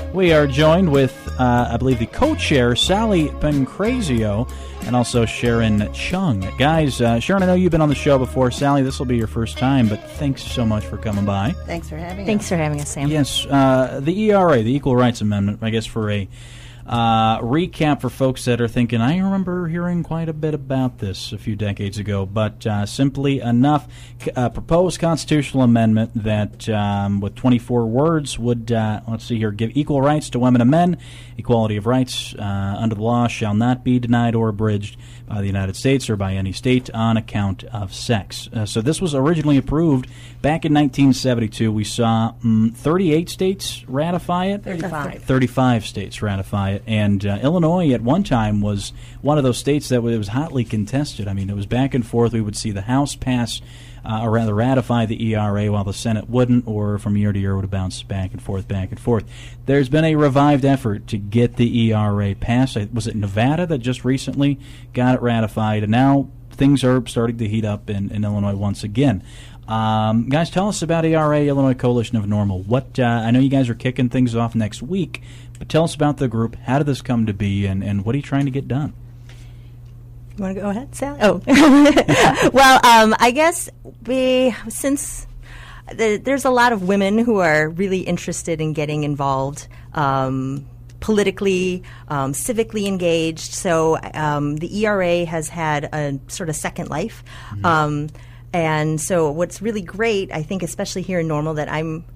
We are joined with, I believe, the co-chair, Sally Pancrazio, and also Sharon Chung. Guys, Sharon, I know you've been on the show before. Sally, this will be your first time, but thanks so much for coming by. Thanks for having us. Thanks for having us, Sam. Yes, the ERA, the Equal Rights Amendment, I guess for a recap for folks that are thinking, I remember hearing quite a bit about this a few decades ago, but simply enough, proposed constitutional amendment that with 24 words would, let's see here, give equal rights to women and men, equality of rights under the law shall not be denied or abridged by the United States or by any state on account of sex. So this was originally approved back in 1972. We saw 38 states ratify it. 35 states ratify it. And Illinois at one time was one of those states that was hotly contested. I mean, it was back and forth. We would see the House pass or rather ratify the ERA while the Senate wouldn't, or from year to year would bounce back and forth, back and forth. There's been a revived effort to get the ERA passed. Was it Nevada that just recently got it ratified? And now things are starting to heat up in Illinois once again. Guys, tell us about ERA, Illinois Coalition of Normal. What I know you guys are kicking things off next week, but tell us about the group. How did this come to be, and what are you trying to get done? You want to go ahead, Sally? Oh. Well, I guess since there's a lot of women who are really interested in getting involved politically, civically engaged, so the ERA has had a sort of second life. Mm-hmm. And so what's really great, I think, especially here in Normal, that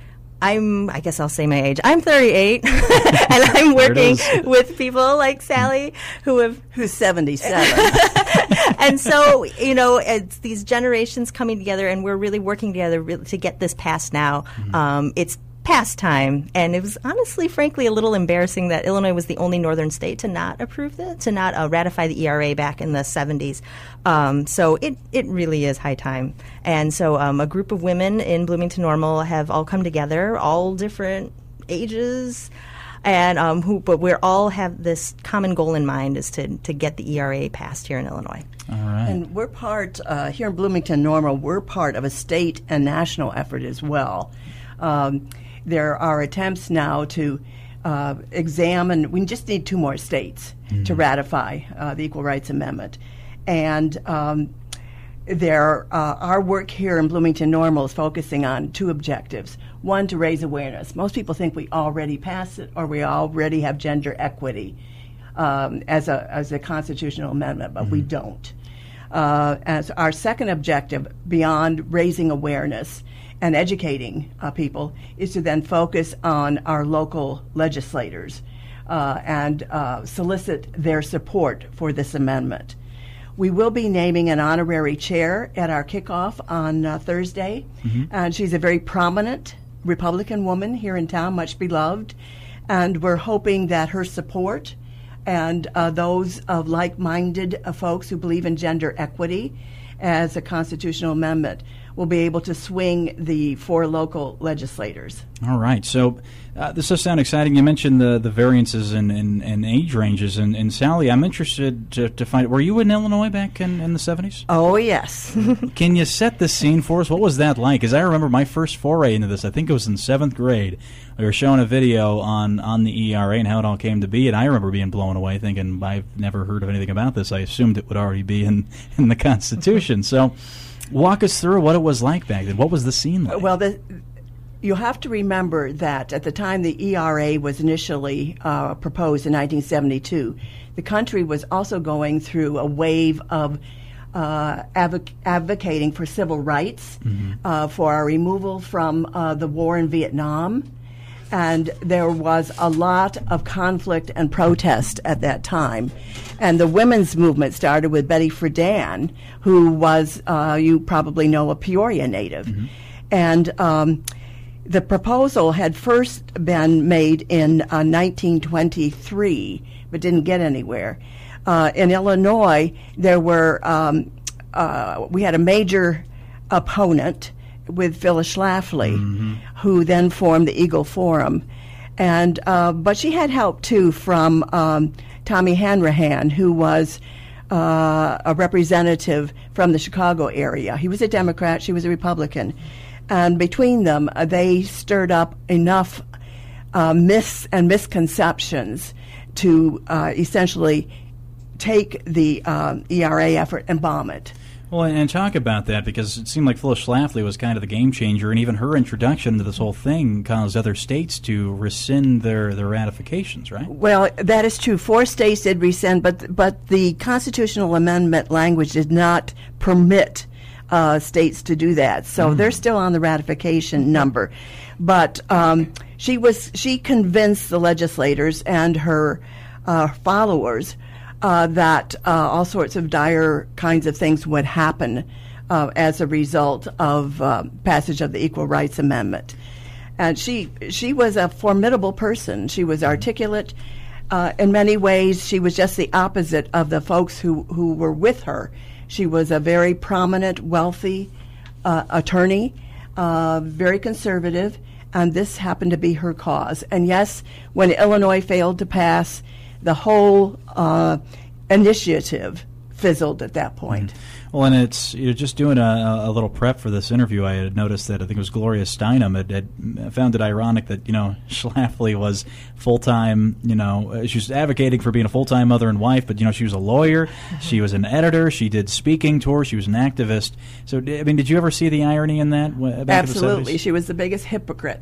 I guess I'll say my age. I'm 38, and I'm working with people like Sally who's 77. And so, it's these generations coming together, and we're really working together to get this passed now. Mm-hmm. It's past time, and it was honestly, frankly, a little embarrassing that Illinois was the only northern state to not approve this, to not ratify the ERA back in the 70s. So it really is high time. And so a group of women in Bloomington Normal have all come together, all different ages, and but we all have this common goal in mind, is to get the ERA passed here in Illinois. All right. And we're part, here in Bloomington Normal, we're part of a state and national effort as well. There are attempts now to examine, we just need 2 more states to ratify the Equal Rights Amendment. And our work here in Bloomington Normal is focusing on 2 objectives. One, to raise awareness. Most people think we already passed it or we already have gender equity as a constitutional amendment, but we don't. As our second objective, beyond raising awareness and educating people, is to then focus on our local legislators and solicit their support for this amendment. We will be naming an honorary chair at our kickoff on Thursday, and she's a very prominent Republican woman here in town, much beloved, and we're hoping that her support and those of like-minded folks who believe in gender equity as a constitutional amendment will be able to swing the 4 local legislators. All right. So this does sound exciting. You mentioned the variances in age ranges. And Sally, I'm interested to find, were you in Illinois back in the 70s? Oh, yes. Can you set the scene for us? What was that like? Because I remember my first foray into this, I think it was in 7th grade. We were showing a video on the ERA and how it all came to be, and I remember being blown away thinking, I've never heard of anything about this. I assumed it would already be in the Constitution. So walk us through what it was like back then. What was the scene like? Well, you have to remember that at the time the ERA was initially proposed in 1972, the country was also going through a wave of advocating for civil rights, for our removal from the war in Vietnam. And there was a lot of conflict and protest at that time. And the women's movement started with Betty Friedan, who was, you probably know, a Peoria native. And the proposal had first been made in 1923, but didn't get anywhere. In Illinois, there were we had a major opponent with Phyllis Schlafly, who then formed the Eagle Forum. And but she had help, too, from Tommy Hanrahan, who was a representative from the Chicago area. He was a Democrat, she was a Republican. And between them, they stirred up enough myths and misconceptions to essentially take the ERA effort and bomb it. Well, and talk about that, because it seemed like Phyllis Schlafly was kind of the game changer, and even her introduction to this whole thing caused other states to rescind their ratifications, right? Well, that is true. 4 states did rescind, but the constitutional amendment language did not permit states to do that. So they're still on the ratification number. But she convinced the legislators and her followers that all sorts of dire kinds of things would happen as a result of passage of the Equal Rights Amendment. And she was a formidable person. She was articulate. In many ways, she was just the opposite of the folks who were with her. She was a very prominent, wealthy attorney, very conservative, and this happened to be her cause. And yes, when Illinois failed to pass, the whole initiative fizzled at that point. Well, and it's, you're just doing a little prep for this interview. I had noticed that I think it was Gloria Steinem had found it ironic that, Schlafly was full-time, she was advocating for being a full-time mother and wife, but, she was a lawyer, she was an editor, she did speaking tours, she was an activist. So, I mean, did you ever see the irony in that? Absolutely. She was the biggest hypocrite.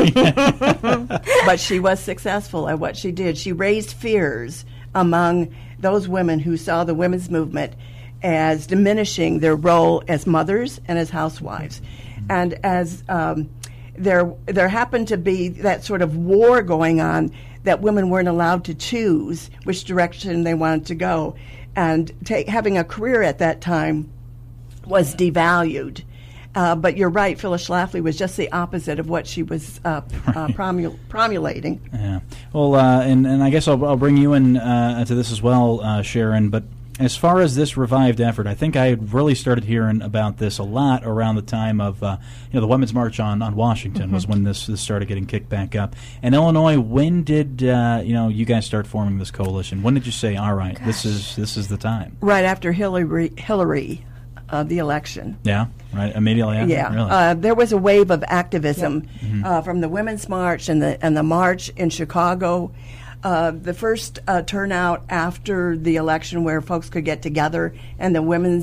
But she was successful at what she did. She raised fears among those women who saw the women's movement as diminishing their role as mothers and as housewives. And as there happened to be that sort of war going on, that women weren't allowed to choose which direction they wanted to go. And having a career at that time was devalued. But you're right, Phyllis Schlafly was just the opposite of what she was promulgating. Yeah. Well, and I guess I'll bring you in to this as well, Sharon, but as far as this revived effort, I think I had really started hearing about this a lot around the time of the Women's March on Washington was when this started getting kicked back up. And Illinois, when did you guys start forming this coalition? When did you say, all right, this is the time? Right after Hillary the election. Yeah, right, immediately after? Yeah. Really? There was a wave of activism from the Women's March and the march in Chicago. The first turnout after the election, where folks could get together, and the women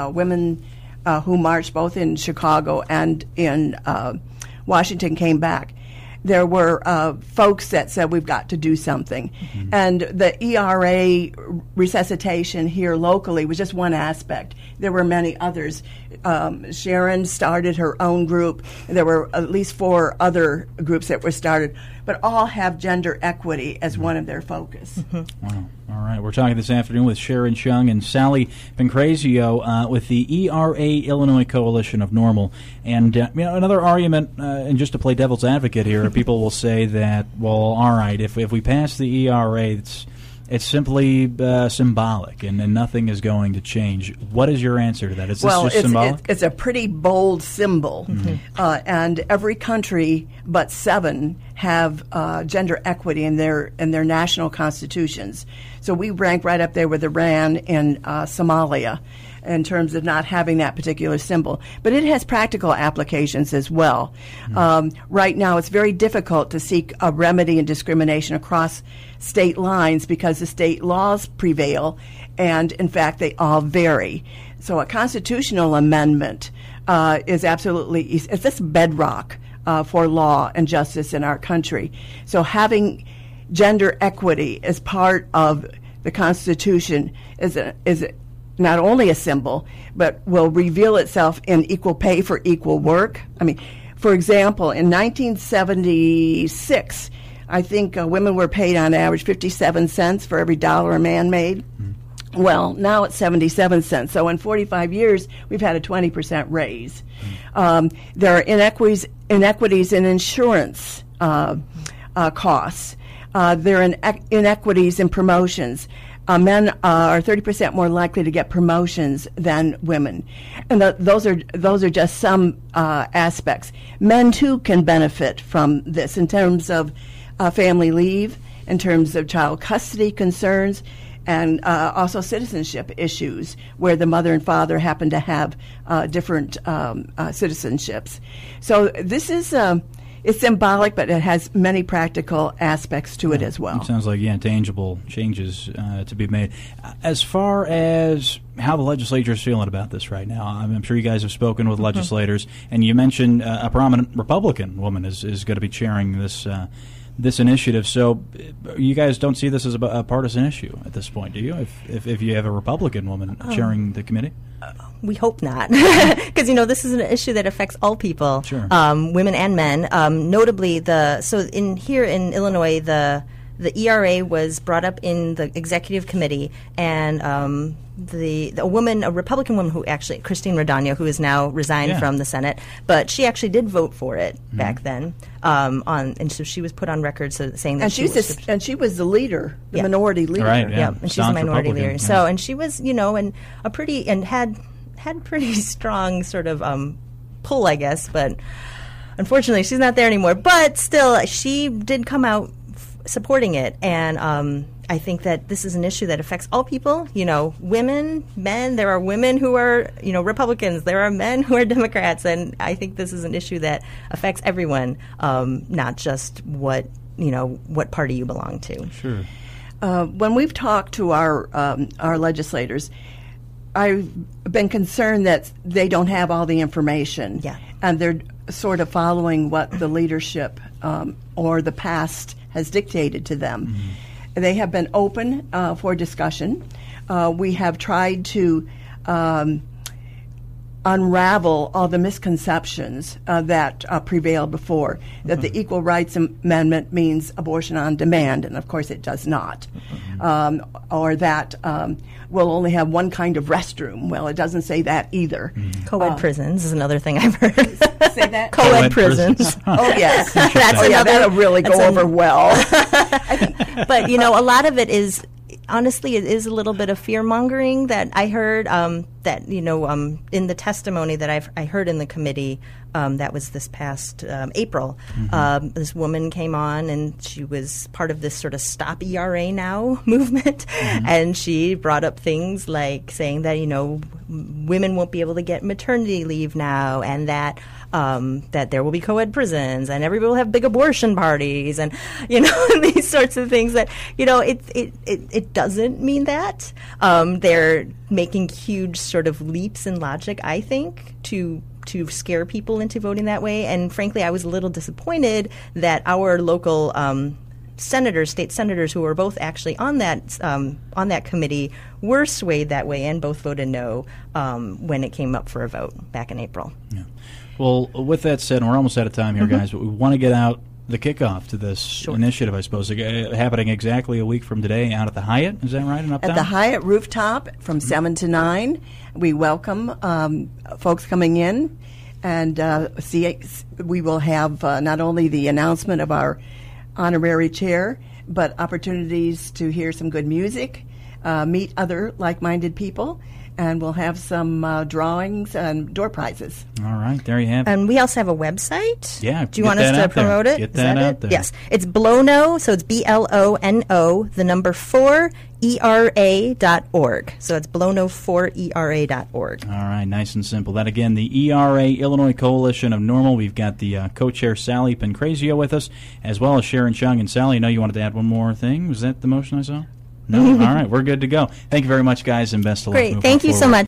who marched both in Chicago and in Washington came back. There were folks that said we've got to do something. And the ERA resuscitation here locally was just one aspect. There were many others. Sharon started her own group. There were at least 4 other groups that were started, but all have gender equity as one of their focus. Wow. All right. We're talking this afternoon with Sharon Chung and Sally Pancrazio with the ERA Illinois Coalition of Normal. And another argument, and just to play devil's advocate here, people will say that, well, all right, if we pass the ERA, it's simply symbolic, and nothing is going to change. What is your answer to that? Is this just symbolic? It's a pretty bold symbol, and every country but 7 have gender equity in their national constitutions. So we rank right up there with Iran and Somalia in terms of not having that particular symbol. But it has practical applications as well. Right now, it's very difficult to seek a remedy in discrimination across state lines because the state laws prevail, and in fact, they all vary. So a constitutional amendment is absolutely, it's this bedrock for law and justice in our country. So having gender equity as part of the Constitution is not only a symbol, but will reveal itself in equal pay for equal work. I mean, for example, in 1976, I think women were paid on average 57 cents for every dollar a man made. Well, now it's 77 cents. So in 45 years, we've had a 20% raise. There are inequities in insurance costs. There are inequities in promotions. Men are 30% more likely to get promotions than women, and those are just some aspects. Men too can benefit from this in terms of family leave, in terms of child custody concerns, and also citizenship issues where the mother and father happen to have different citizenships. So this is It's symbolic, but it has many practical aspects to it as well. It sounds like, tangible changes to be made. As far as how the legislature is feeling about this right now, I'm sure you guys have spoken with legislators, and you mentioned a prominent Republican woman is going to be chairing this initiative. So you guys don't see this as a partisan issue at this point, do you? If you have a Republican woman chairing the committee? We hope not, because this is an issue that affects all people, sure. Women and men. Notably, here in Illinois, the ERA was brought up in the executive committee, and a Republican woman who actually, Christine Radagno, who has now resigned from the Senate, but she actually did vote for it back then. And so she was put on record saying that she was the leader, the minority leader. Right, yeah. And she's a minority leader. Yeah. So, and she was, had pretty strong sort of pull, I guess, but unfortunately she's not there anymore. But still, she did come out supporting it, and I think that this is an issue that affects all people, women, men. There are women who are, Republicans. There are men who are Democrats, and I think this is an issue that affects everyone, not just what party you belong to. Sure. When we've talked to our legislators, I've been concerned that they don't have all the information. Yeah. And they're sort of following what the leadership or the past has dictated to them. Mm-hmm. They have been open for discussion. We have tried to unravel all the misconceptions that prevailed before, that the Equal Rights Amendment means abortion on demand, and of course it does not. Or that we'll only have one kind of restroom. Well, it doesn't say that either. Co-ed prisons is another thing I've heard. Say that? Co-ed prisons. Oh, yes. That'll really go over well. But, a lot of it is, honestly, it is a little bit of fear-mongering that I heard that, in the testimony that I heard in the committee that was this past April. This woman came on, and she was part of this sort of Stop ERA Now movement, and she brought up things like saying that, women won't be able to get maternity leave now, and that that there will be co-ed prisons, and everybody will have big abortion parties, and these sorts of things that it doesn't mean that. They're making huge sort of leaps in logic, I think, to scare people into voting that way. And frankly, I was a little disappointed that our local state senators, who were both actually on that committee, were swayed that way and both voted no when it came up for a vote back in April. Yeah. Well, with that said, and we're almost out of time here, guys, but we want to get out the kickoff to this initiative, I suppose, happening exactly a week from today out at the Hyatt. Is that right, in Uptown? At the Hyatt rooftop from 7 to 9. We welcome folks coming in, and we will have not only the announcement of our honorary chair, but opportunities to hear some good music, meet other like-minded people, and we'll have some drawings and door prizes. All right, there you have it. And we also have a website. Yeah, do you want us to promote it? Get that out there. Yes, it's Blono, so it's BLONO, the number 4, ERA.org. So it's Blono4ERA.org. All right, nice and simple. That again, the ERA, Illinois Coalition of Normal. We've got the co-chair Sally Pancrazio with us, as well as Sharon Chung. And Sally, I know you wanted to add one more thing. Was that the motion I saw? No? All right, we're good to go. Thank you very much, guys, and best of luck. Great. Thank you so much.